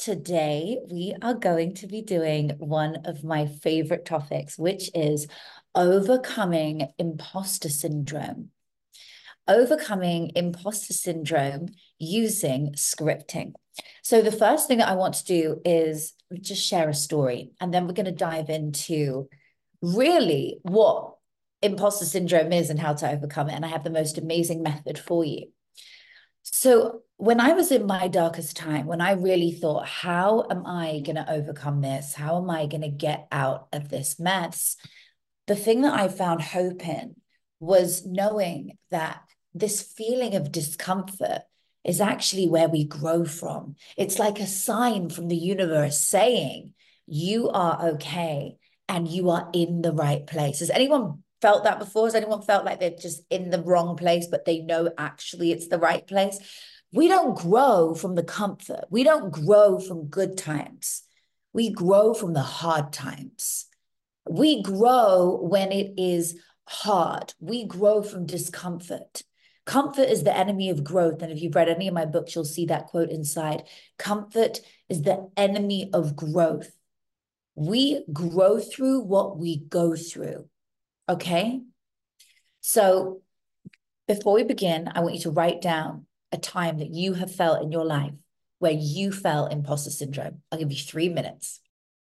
today we are going to be doing one of my favorite topics, which is overcoming imposter syndrome. Overcoming imposter syndrome using scripting. So, the first thing that I want to do is just share a story, and then we're going to dive into really what imposter syndrome is and how to overcome it. And I have the most amazing method for you. So when I was in my darkest time, when I really thought, how am I going to overcome this? How am I going to get out of this mess? The thing that I found hope in was knowing that this feeling of discomfort is actually where we grow from. It's like a sign from the universe saying, you are okay and you are in the right place. Has anyone felt that before? Has anyone felt like they're just in the wrong place, but they know actually it's the right place? We don't grow from the comfort. We don't grow from good times. We grow from the hard times. We grow when it is hard. We grow from discomfort. Comfort is the enemy of growth. And if you've read any of my books, you'll see that quote inside. Comfort is the enemy of growth. We grow through what we go through. Okay? So before we begin, I want you to write down a time that you have felt in your life where you felt imposter syndrome. I'll give you 3 minutes.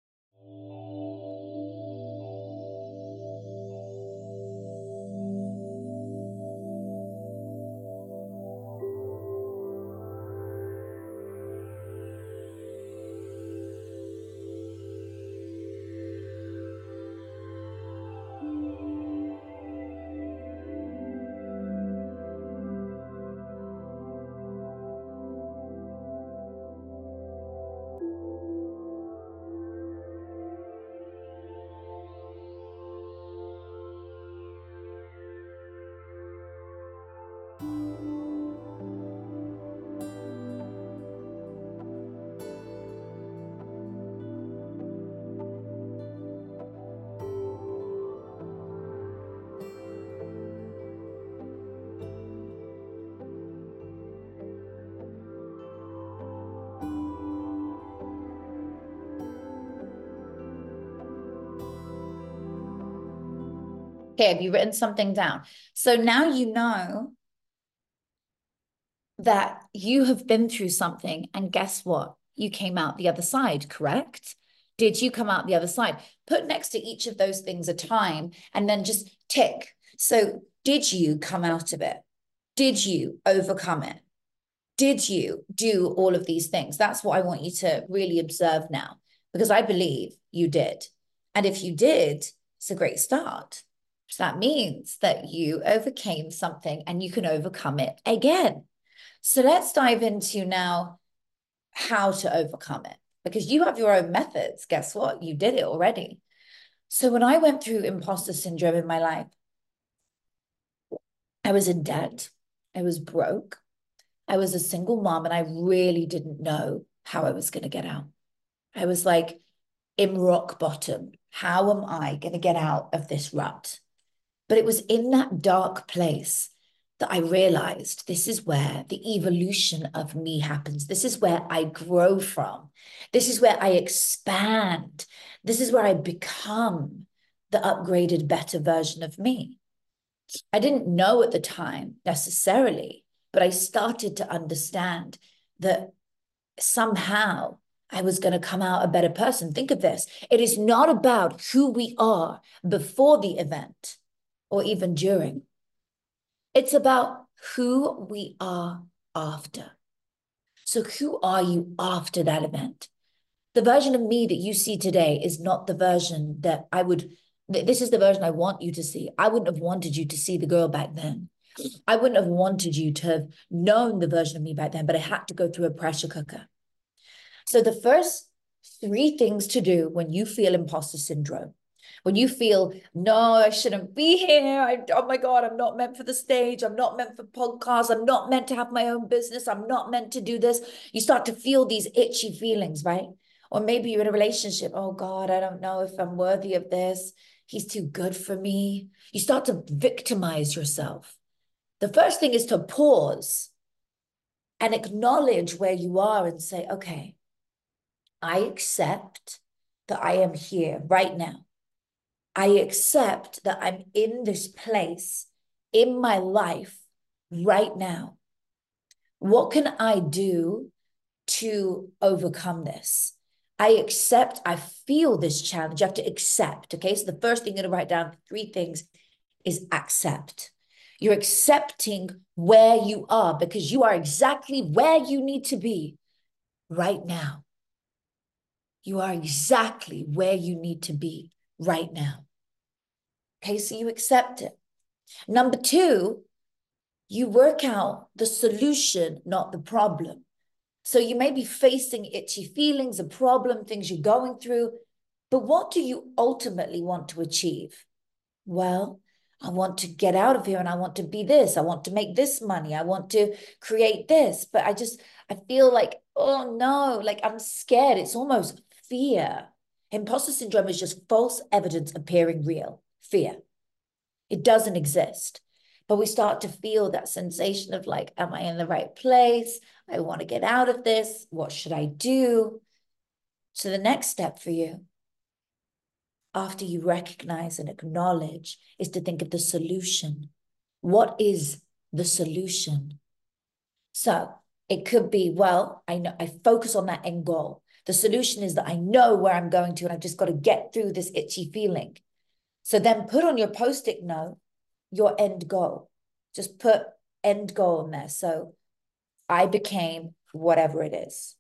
Okay, have you written something down? So now you know that you have been through something, and guess what? You came out the other side, correct? Did you come out the other side? Put next to each of those things a time and then just tick. So, did you come out of it? Did you overcome it? Did you do all of these things? That's what I want you to really observe now, because I believe you did. And if you did, it's a great start. So that means that you overcame something and you can overcome it again. So let's dive into now how to overcome it, because you have your own methods. Guess what? You did it already. So when I went through imposter syndrome in my life, I was in debt. I was broke. I was a single mom and I really didn't know how I was going to get out. I was like in rock bottom. How am I going to get out of this rut? But it was in that dark place that I realized this is where the evolution of me happens. This is where I grow from. This is where I expand. This is where I become the upgraded, better version of me. I didn't know at the time necessarily, but I started to understand that somehow I was going to come out a better person. Think of this. It is not about who we are before the event or even during. It's about who we are after. So who are you after that event? The version of me that you see today is not the version that this is the version I want you to see. I wouldn't have wanted you to see the girl back then. I wouldn't have wanted you to have known the version of me back then, but I had to go through a pressure cooker. So the first 3 things to do when you feel imposter syndrome, when you feel, no, I shouldn't be here. Oh my God, I'm not meant for the stage. I'm not meant for podcasts. I'm not meant to have my own business. I'm not meant to do this. You start to feel these itchy feelings, right? Or maybe you're in a relationship. Oh God, I don't know if I'm worthy of this. He's too good for me. You start to victimize yourself. The first thing is to pause and acknowledge where you are and say, okay, I accept that I am here right now. I accept that I'm in this place in my life right now. What can I do to overcome this? I accept, I feel this challenge. You have to accept. Okay. So the first thing you're going to write down, three things, is accept. You're accepting where you are because you are exactly where you need to be right now. You are exactly where you need to be right now. Okay, so you accept it. Number two, you work out the solution, not the problem. So you may be facing itchy feelings, a problem, things you're going through, but what do you ultimately want to achieve? Well, I want to get out of here and I want to be this. I want to make this money. I want to create this. But I feel like, oh no, like I'm scared. It's almost fear. Imposter syndrome is just false evidence appearing real. Fear. It doesn't exist. But we start to feel that sensation of like, am I in the right place? I want to get out of this. What should I do? So the next step for you, after you recognize and acknowledge, is to think of the solution. What is the solution? So it could be, well, I know I focus on that end goal. The solution is that I know where I'm going to, and I've just got to get through this itchy feeling. So then put on your post-it note your end goal. Just put end goal in there. So I became whatever it is.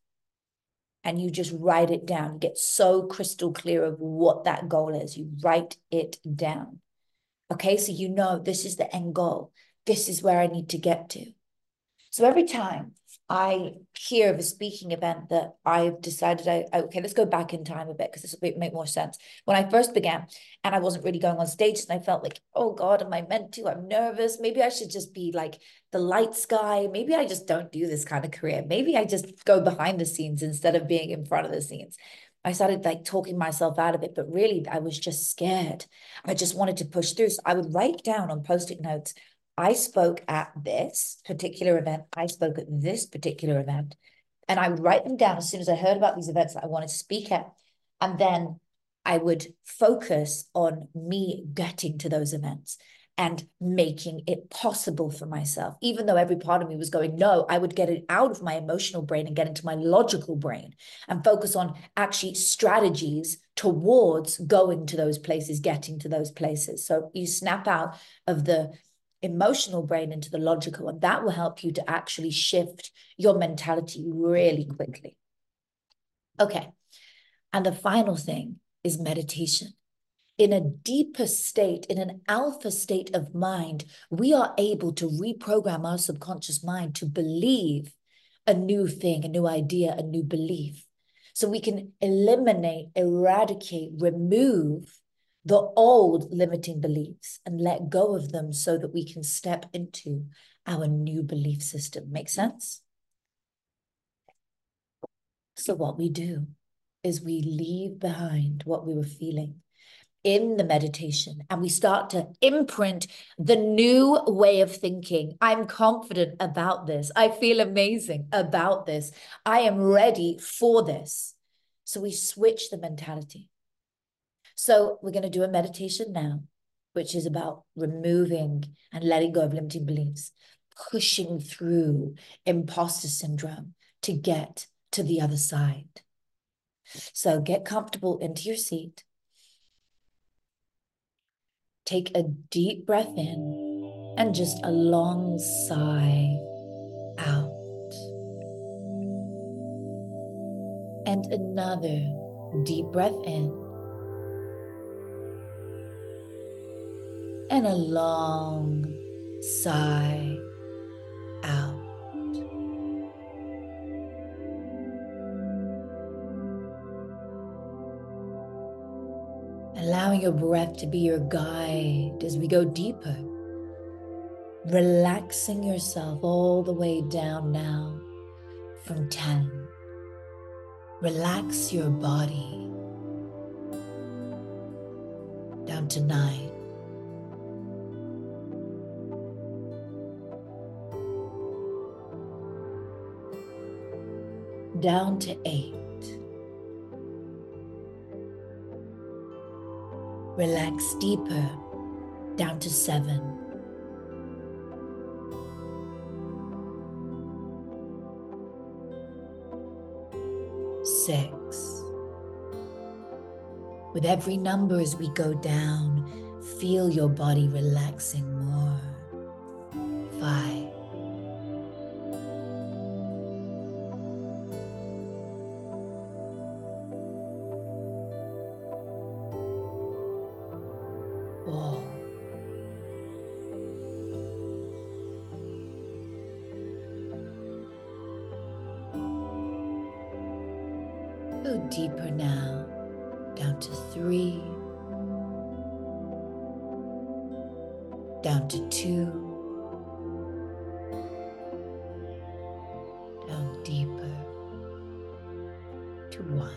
And you just write it down. You get so crystal clear of what that goal is. You write it down. Okay, so you know this is the end goal. This is where I need to get to. So every time I hear of a speaking event that I've decided, okay, let's go back in time a bit because this will make more sense. When I first began and I wasn't really going on stage and I felt like, oh God, am I meant to? I'm nervous. Maybe I should just be like the lights guy. Maybe I just don't do this kind of career. Maybe I just go behind the scenes instead of being in front of the scenes. I started like talking myself out of it, but really I was just scared. I just wanted to push through. So I would write down on post-it notes, I spoke at this particular event. I spoke at this particular event. And I would write them down as soon as I heard about these events that I wanted to speak at. And then I would focus on me getting to those events and making it possible for myself. Even though every part of me was going, no, I would get it out of my emotional brain and get into my logical brain and focus on actually strategies towards going to those places, getting to those places. So you snap out of the emotional brain into the logical, and that will help you to actually shift your mentality really quickly. Okay. And the final thing is meditation. In a deeper state, in an alpha state of mind, we are able to reprogram our subconscious mind to believe a new thing, a new idea, a new belief. So we can eliminate, eradicate, remove the old limiting beliefs and let go of them so that we can step into our new belief system. Make sense? So what we do is we leave behind what we were feeling in the meditation and we start to imprint the new way of thinking. I'm confident about this. I feel amazing about this. I am ready for this. So we switch the mentality. So we're going to do a meditation now, which is about removing and letting go of limiting beliefs, pushing through imposter syndrome to get to the other side. So get comfortable into your seat. Take a deep breath in and just a long sigh out. And another deep breath in and a long sigh out. Allowing your breath to be your guide as we go deeper. Relaxing yourself all the way down now from 10. Relax your body down to 9. Down to 8. Relax deeper, down to 7. 6. With every number as we go down, feel your body relaxing more. 5. 4. 'Go deeper now, down to 3, down to 2, down deeper to 1.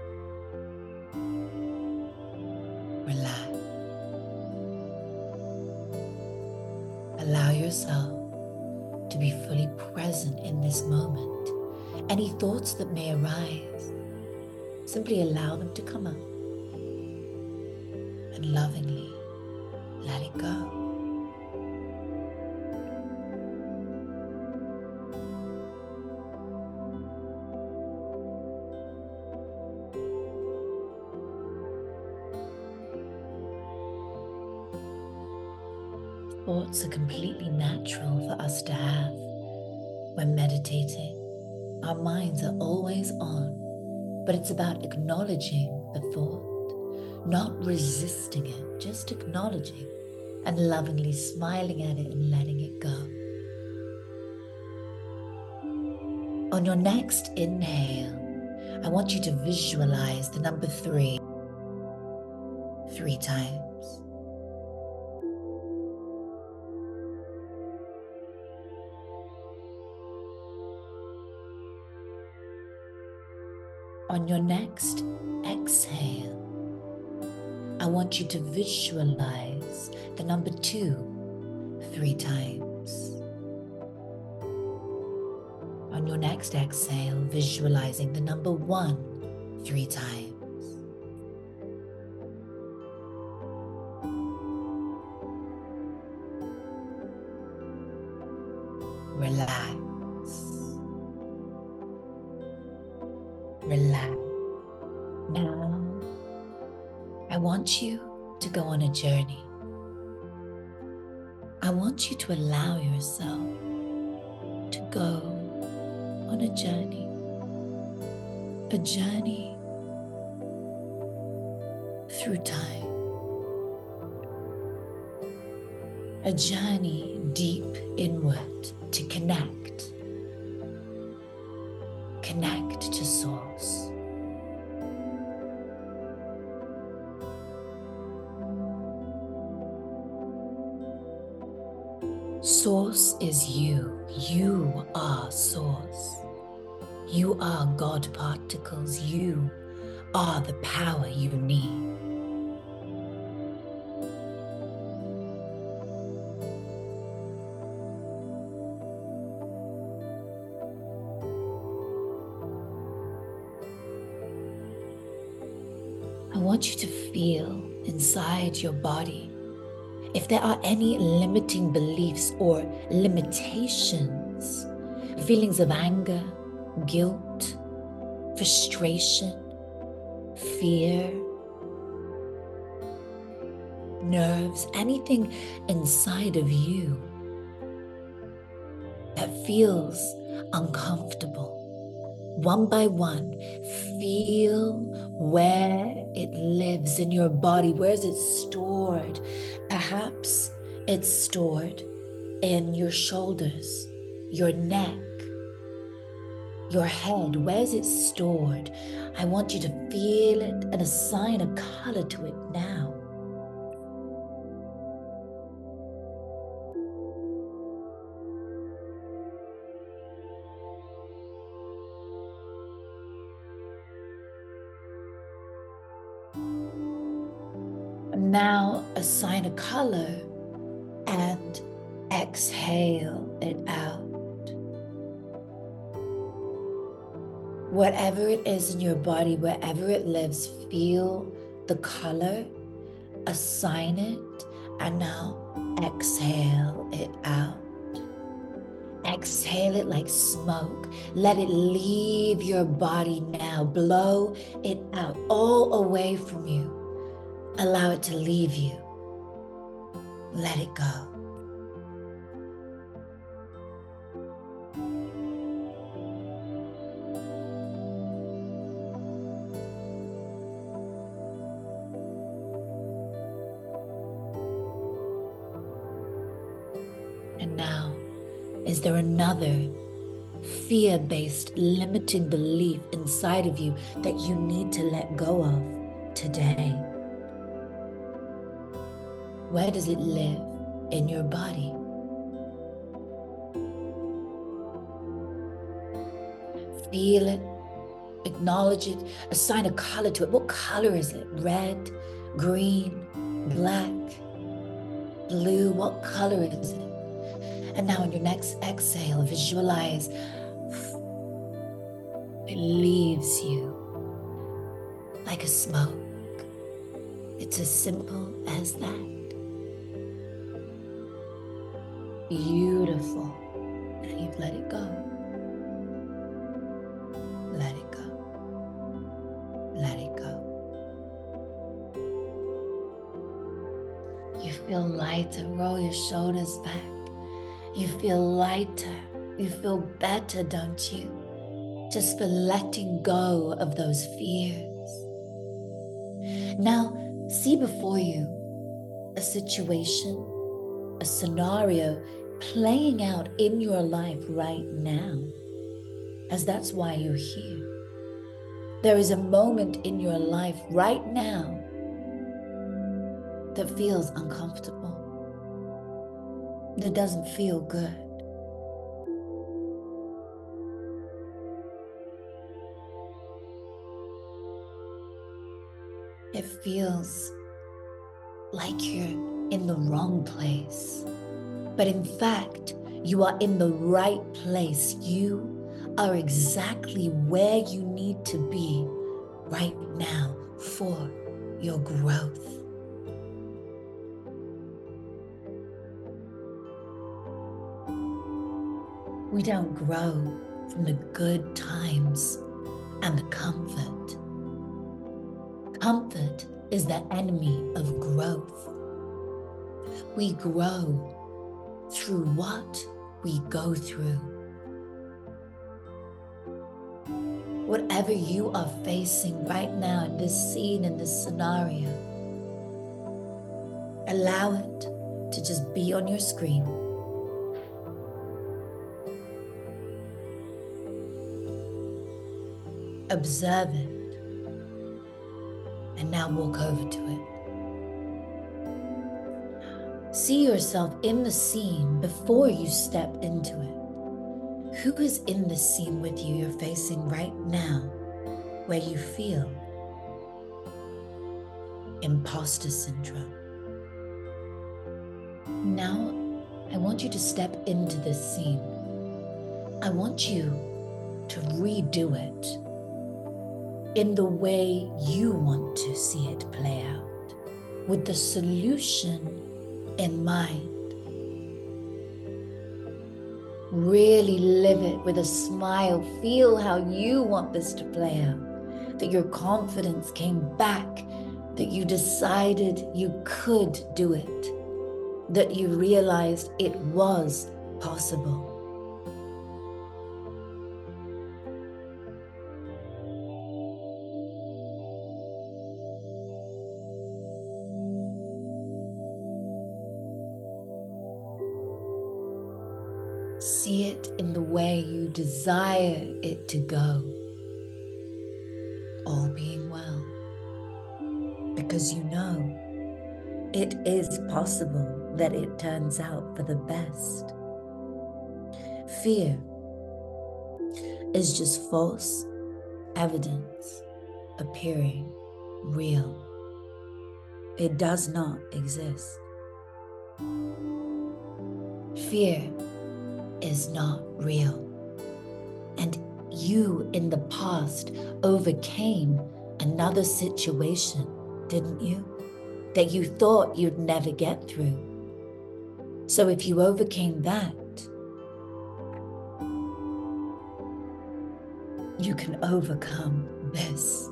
Relax. Allow yourself to be fully present in this moment. Any thoughts that may arise, simply allow them to come up and lovingly let it go. Thoughts are completely natural for us to have. When meditating, our minds are always on, but it's about acknowledging the thought, not resisting it, just acknowledging and lovingly smiling at it and letting it go. On your next inhale, I want you to visualize the number 3 times. On your next exhale, I want you to visualize the number 2 3 times. On your next exhale, visualizing the number 1 3 times. Relax. Relax. Now, I want you to go on a journey. I want you to allow yourself to go on a journey through time, a journey deep inward to connect to Source. Source is you. You are Source. You are God particles. You are the power you need. I want you to feel inside your body if there are any limiting beliefs or limitations, feelings of anger, guilt, frustration, fear, nerves, anything inside of you that feels uncomfortable. One by one, feel where it lives in your body. Where is it stored? Perhaps it's stored in your shoulders, your neck, your head. Where is it stored? I want you to feel it and assign a color to it now. Now assign a color and exhale it out. Whatever it is in your body, wherever it lives, feel the color Assign it, and now exhale it out. Exhale it like smoke. Let it leave your body now. Blow it out, all away from you. Allow it to leave you. Let it go. And now, is there another fear-based limiting belief inside of you that you need to let go of today? Where does it live in your body? Feel it, acknowledge it, assign a color to it. What color is it? Red, green, black, blue? What color is it? And now in your next exhale, visualize it leaves you like a smoke. It's as simple as that. Beautiful. And you've let it go. Let it go. Let it go. You feel lighter. Roll your shoulders back. You feel lighter. You feel better, don't you? Just for letting go of those fears. Now, see before you a situation, a scenario playing out in your life right now, as that's why you're here. There is a moment in your life right now that feels uncomfortable, that doesn't feel good. It feels like you're in the wrong place. But in fact, you are in the right place. You are exactly where you need to be right now for your growth. We don't grow from the good times and the comfort. Comfort is the enemy of growth. We grow through what we go through. Whatever you are facing right now in this scene, in this scenario, allow it to just be on your screen. Observe it. And now walk over to it. See yourself in the scene before you step into it. Who is in the scene with you you're facing right now, where you feel imposter syndrome? Now, I want you to step into this scene. I want you to redo it in the way you want to see it play out, with the solution in mind. Really live it with a smile. Feel how you want this to play out, that your confidence came back, that you decided you could do it, that you realized it was possible. See it in the way you desire it to go, all being well, because you know it is possible that it turns out for the best. Fear is just false evidence appearing real. It does not exist. Fear is not real. And you in the past overcame another situation, didn't you? that you thought you'd never get through. So if you overcame that, you can overcome this.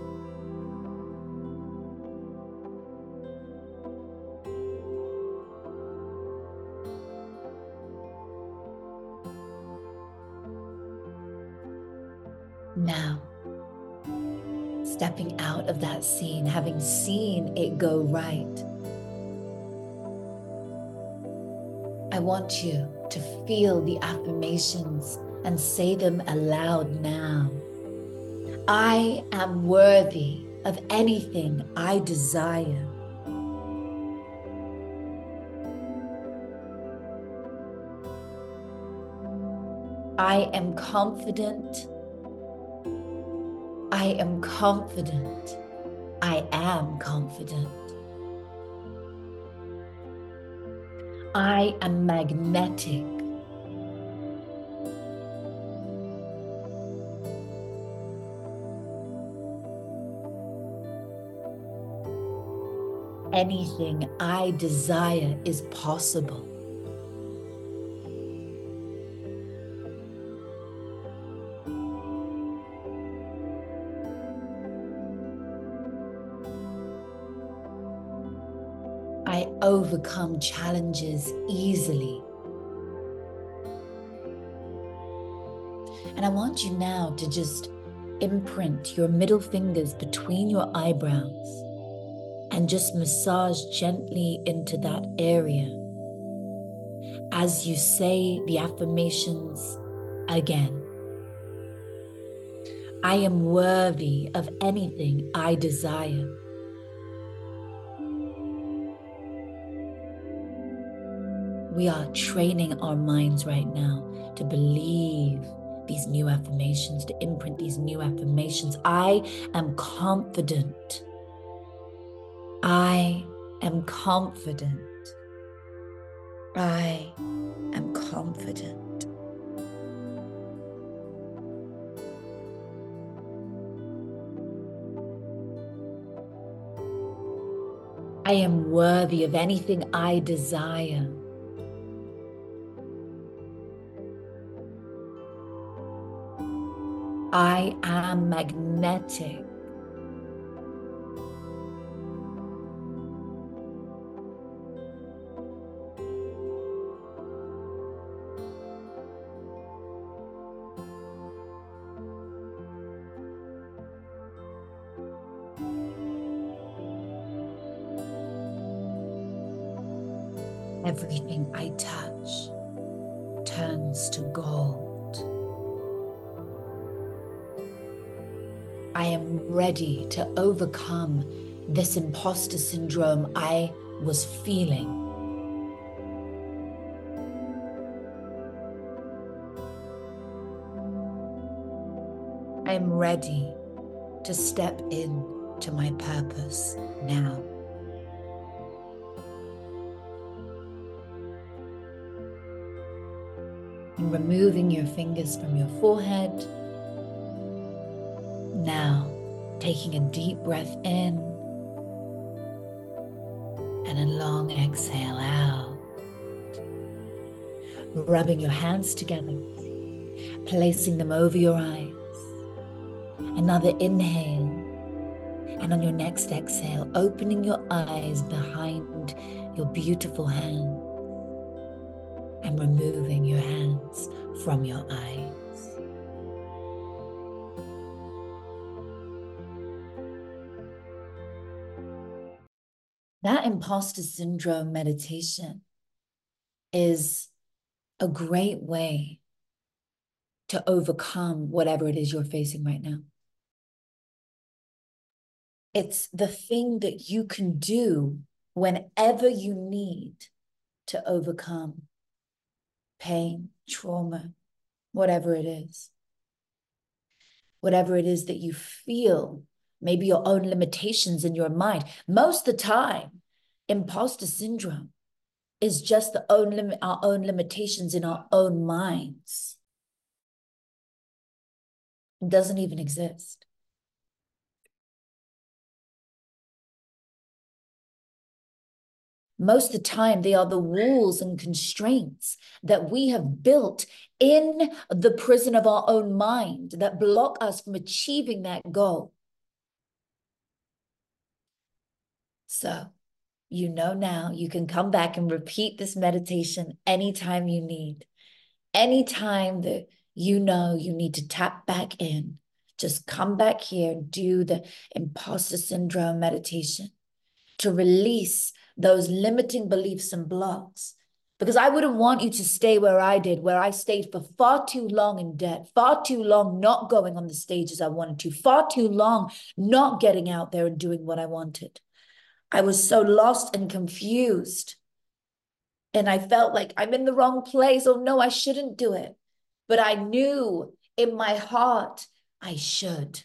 Now, stepping out of that scene, having seen it go right, I want you to feel the affirmations and say them aloud now. I am worthy of anything I desire. I am confident. I am confident. I am confident. I am magnetic. Anything I desire is possible. I overcome challenges easily. And I want you now to just imprint your middle fingers between your eyebrows and just massage gently into that area as you say the affirmations again. I am worthy of anything I desire. We are training our minds right now to believe these new affirmations, to imprint these new affirmations. I am confident. I am confident. I am confident. I am worthy of anything I desire. I am magnetic. Everything I touch turns to gold. I am ready to overcome this imposter syndrome I was feeling. I am ready to step into my purpose now. And removing your fingers from your forehead. Now, taking a deep breath in and a long exhale out. Rubbing your hands together, placing them over your eyes. Another inhale. And on your next exhale, opening your eyes behind your beautiful hand and removing your hands from your eyes. That imposter syndrome meditation is a great way to overcome whatever it is you're facing right now. It's the thing that you can do whenever you need to overcome pain, trauma, whatever it is. Whatever it is that you feel, maybe your own limitations in your mind. Most of the time, imposter syndrome is just our own limitations in our own minds. It doesn't even exist. Most of the time, they are the walls and constraints that we have built in the prison of our own mind that block us from achieving that goal. So, you know now you can come back and repeat this meditation anytime you need. Anytime that you know you need to tap back in, just come back here and do the imposter syndrome meditation to release those limiting beliefs and blocks. Because I wouldn't want you to stay where I did, where I stayed for far too long in debt, far too long not going on the stages I wanted to, far too long not getting out there and doing what I wanted. I was so lost and confused. And I felt like I'm in the wrong place. Oh no, I shouldn't do it. But I knew in my heart I should.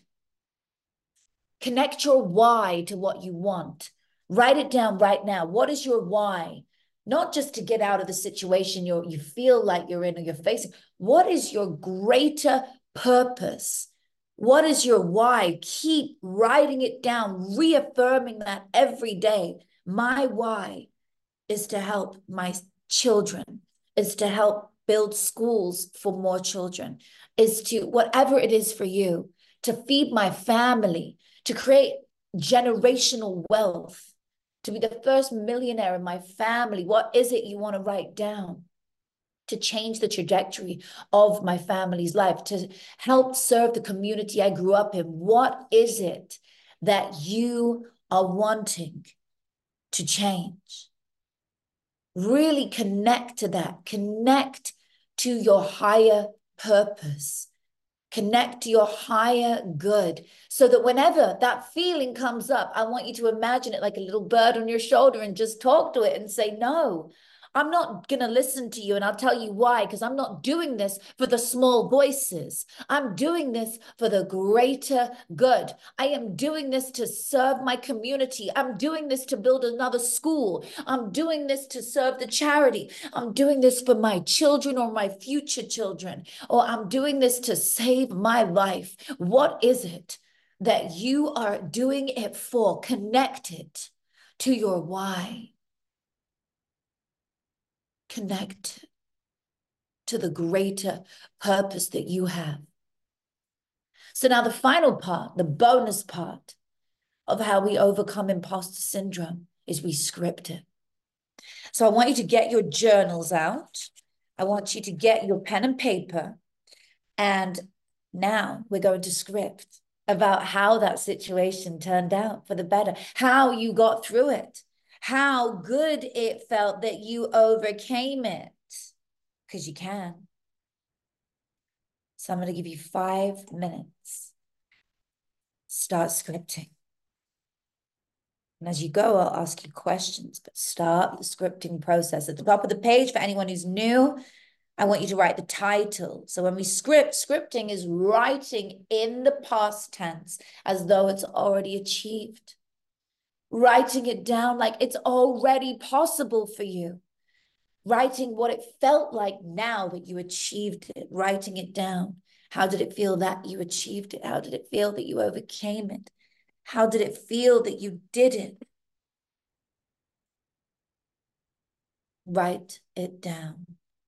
Connect your why to what you want. Write it down right now. What is your why? Not just to get out of the situation you feel like you're in or you're facing. What is your greater purpose? What is your why? Keep writing it down, reaffirming that every day. My why is to help my children, is to help build schools for more children, is to whatever it is for you, to feed my family, to create generational wealth, to be the first millionaire in my family. What is it you want to write down? To change the trajectory of my family's life, to help serve the community I grew up in. What is it that you are wanting to change? Really connect to that. Connect to your higher purpose. Connect to your higher good so that whenever that feeling comes up, I want you to imagine it like a little bird on your shoulder and just talk to it and say, no, I'm not going to listen to you. And I'll tell you why, because I'm not doing this for the small voices. I'm doing this for the greater good. I am doing this to serve my community. I'm doing this to build another school. I'm doing this to serve the charity. I'm doing this for my children or my future children, or I'm doing this to save my life. What is it that you are doing it for? Connect it to your why. Connect to the greater purpose that you have. So now the final part, the bonus part of how we overcome imposter syndrome is we script it. So I want you to get your journals out. I want you to get your pen and paper. And now we're going to script about how that situation turned out for the better, how you got through it, how good it felt that you overcame it, because you can. So I'm going to give you 5 minutes. Start scripting. And as you go, I'll ask you questions, but start the scripting process. At the top of the page, for anyone who's new, I want you to write the title. So when we scripting is writing in the past tense as though it's already achieved. Writing it down like it's already possible for you. Writing what it felt like now that you achieved it. Writing it down. How did it feel that you achieved it? How did it feel that you overcame it? How did it feel that you did it? Write it down.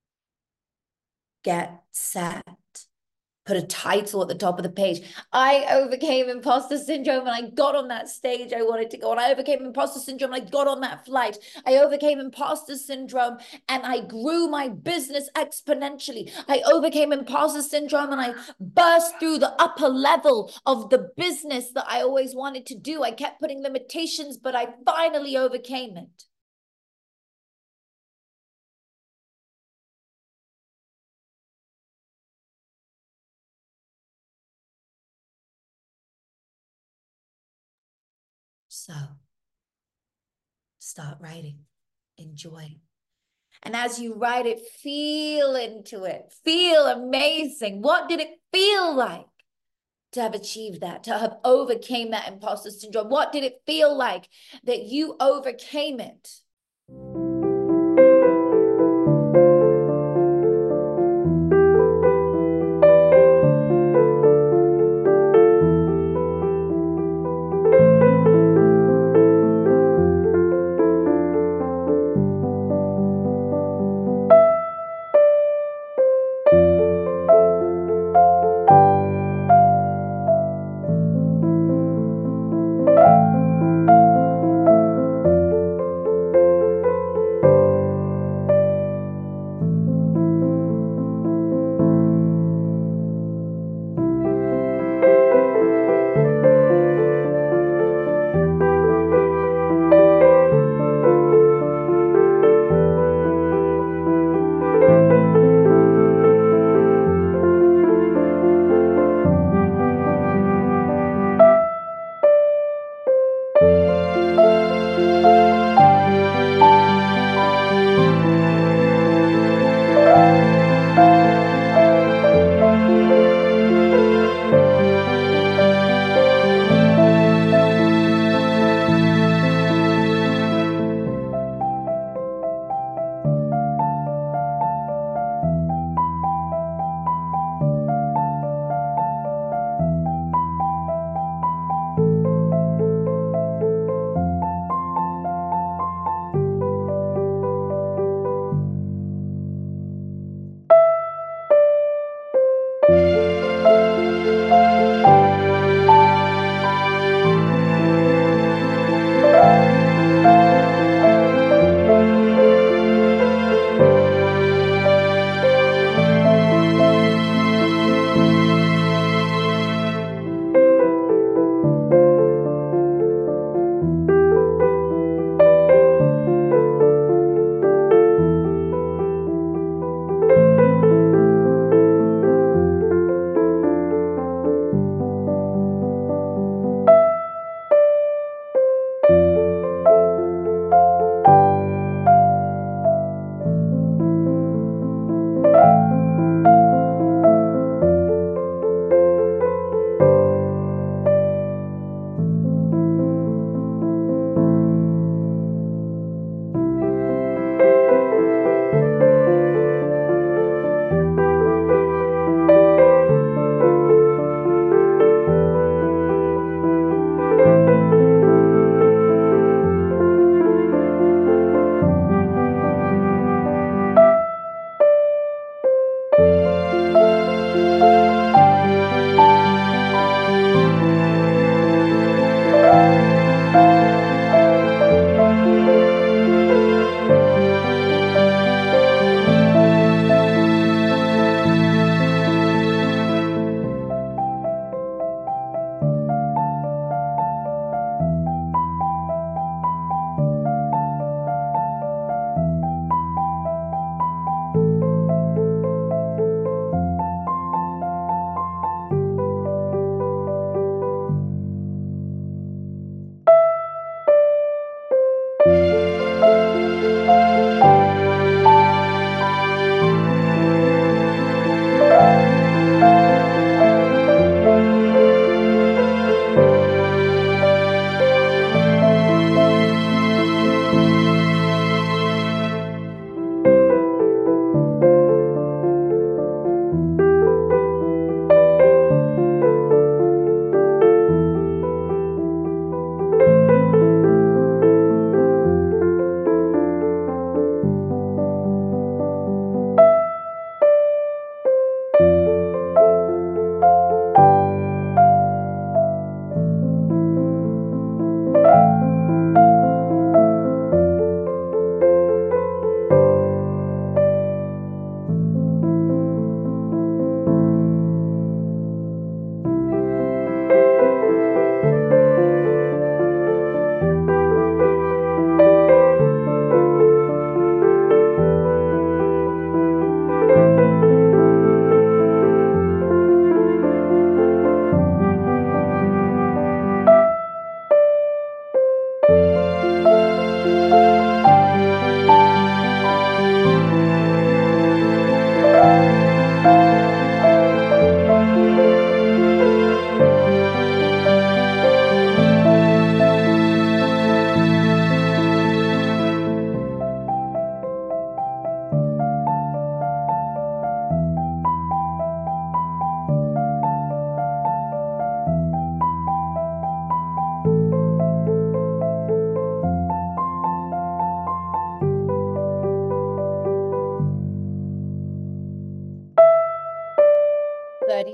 Get set. Put a title at the top of the page. I overcame imposter syndrome and I got on that stage I wanted to go on. I overcame imposter syndrome and I got on that flight. I overcame imposter syndrome and I grew my business exponentially. I overcame imposter syndrome and I burst through the upper level of the business that I always wanted to do. I kept putting limitations, but I finally overcame it. So start writing, enjoy. And as you write it, feel into it, feel amazing. What did it feel like to have achieved that, to have overcame that imposter syndrome? What did it feel like that you overcame it?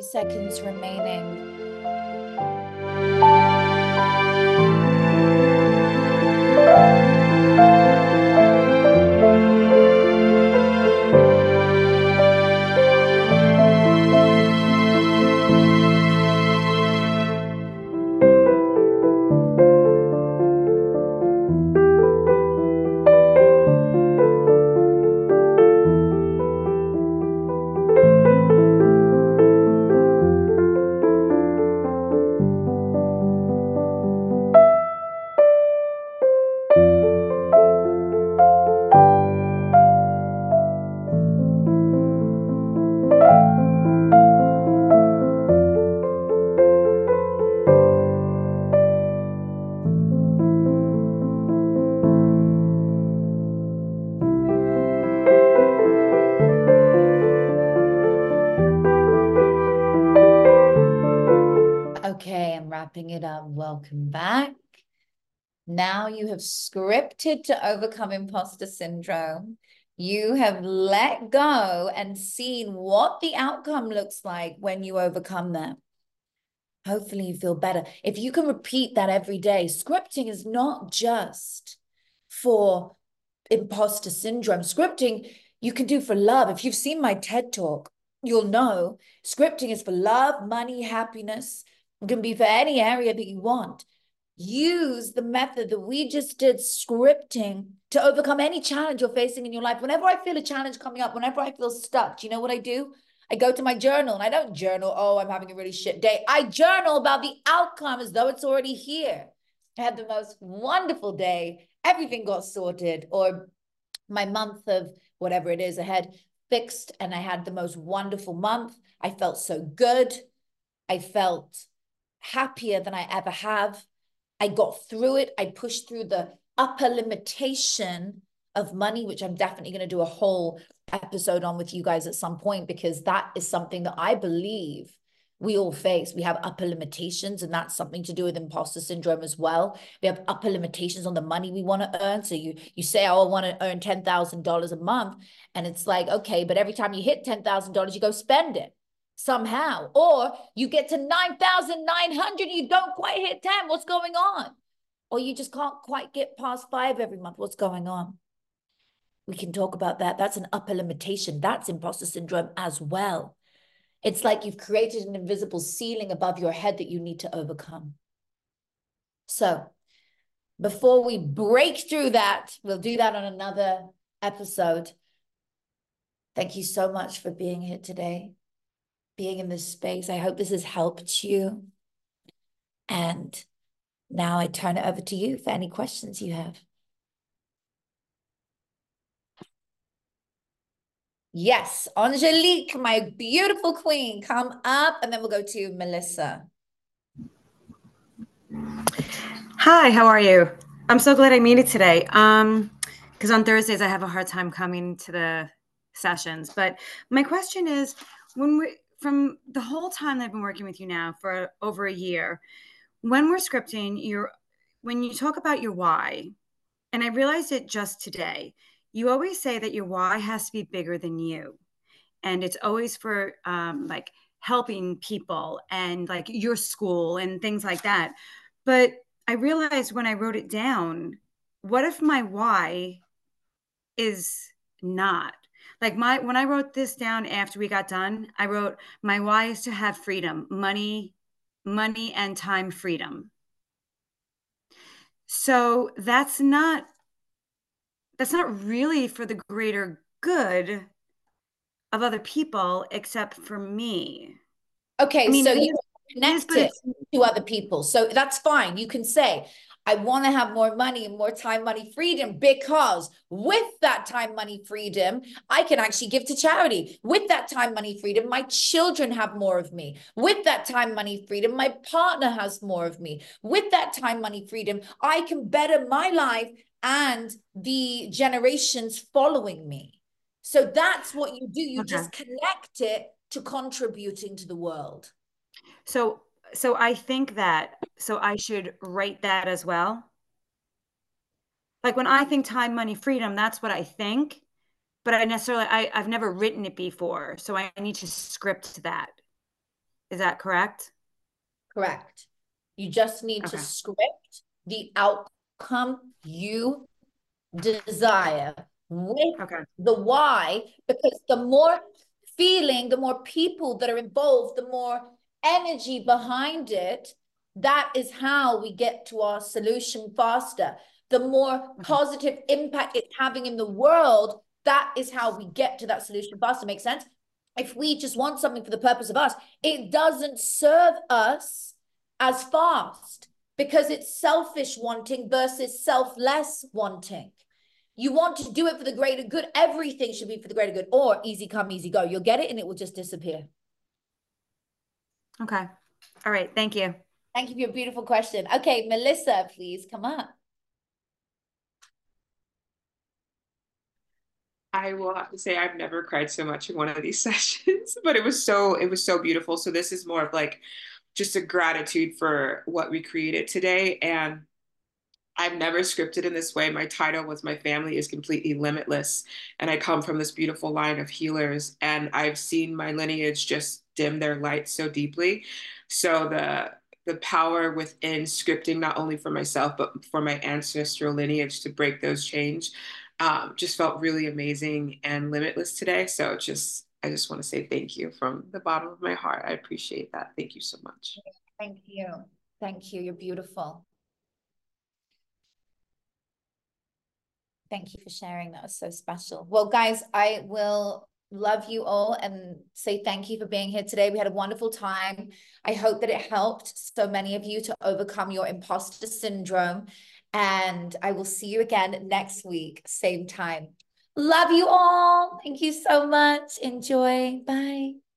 seconds remaining. Okay, I'm wrapping it up. Welcome back. Now you have scripted to overcome imposter syndrome. You have let go and seen what the outcome looks like when you overcome that. Hopefully you feel better. If you can repeat that every day, scripting is not just for imposter syndrome. Scripting you can do for love. If you've seen my TED talk, you'll know scripting is for love, money, happiness. It can be for any area that you want. Use the method that we just did, scripting, to overcome any challenge you're facing in your life. Whenever I feel a challenge coming up, whenever I feel stuck, do you know what I do? I go to my journal and I don't journal, oh, I'm having a really shit day. I journal about the outcome as though it's already here. I had the most wonderful day. Everything got sorted, or my month of whatever it is ahead fixed, and I had the most wonderful month. I felt so good. I felt happier than I ever have. I got through it. I pushed through the upper limitation of money, which I'm definitely going to do a whole episode on with you guys at some point, because that is something that I believe we all face. We have upper limitations, and that's something to do with imposter syndrome as well. We have upper limitations on the money we want to earn. So you say, oh, I want to earn $10,000 a month. And it's like, okay, but every time you hit $10,000, you go spend it somehow, or you get to 9,900, you don't quite hit 10. What's going on? Or you just can't quite get past 5 every month. What's going on? We can talk about that. That's an upper limitation. That's imposter syndrome as well. It's like you've created an invisible ceiling above your head that you need to overcome. So before we break through that, we'll do that on another episode. Thank you so much for being here today, being in this space. I hope this has helped you. And now I turn it over to you for any questions you have. Yes, Angelique, my beautiful queen, come up, and then we'll go to Melissa. Hi, how are you? I'm so glad I made it today. Because on Thursdays I have a hard time coming to the sessions. But my question is, from the whole time that I've been working with you now for over a year, when we're scripting, when you talk about your why, and I realized it just today, you always say that your why has to be bigger than you, and it's always for like helping people and like your school and things like that. But I realized when I wrote it down, what if my why is not like when I wrote this down after we got done, I wrote my why is to have freedom, money and time freedom. So that's not really for the greater good of other people except for me. Okay, I mean, so you it is, connect but it it's to other people. So that's fine. You can say, I want to have more money and more time, money, freedom, because with that time, money, freedom, I can actually give to charity. With that time, money, freedom, my children have more of me. With that time, money, freedom, my partner has more of me. With that time, money, freedom, I can better my life and the generations following me. So that's what you do. You okay. just connect it to contributing to the world. So I think that I should write that as well. Like when I think time, money, freedom, that's what I think. But I've never written it before. So I need to script that. Is that correct? Correct. You just need to Okay. script the outcome you desire with Okay. the why, because the more feeling, the more people that are involved, the more energy behind it. That is how we get to our solution faster. The more Okay. positive impact it's having in the world, that is how we get to that solution faster. Makes sense? If we just want something for the purpose of us, it doesn't serve us as fast because it's selfish wanting versus selfless wanting. You want to do it for the greater good. Everything should be for the greater good, or easy come, easy go. You'll get it and it will just disappear. Okay. All right. Thank you. Thank you for your beautiful question. Okay, Melissa, please come up. I will have to say I've never cried so much in one of these sessions, but it was so beautiful. So this is more of like just a gratitude for what we created today. And I've never scripted in this way. My title with my family is completely limitless. And I come from this beautiful line of healers. And I've seen my lineage just dim their light so deeply. So the power within scripting, not only for myself, but for my ancestral lineage to break those chains, just felt really amazing and limitless today. So I just want to say thank you from the bottom of my heart. I appreciate that. Thank you so much. Thank you. Thank you. You're beautiful. Thank you for sharing. That was so special. Well, guys, I will love you all and say thank you for being here today. We had a wonderful time. I hope that it helped so many of you to overcome your imposter syndrome. And I will see you again next week, same time. Love you all. Thank you so much. Enjoy. Bye.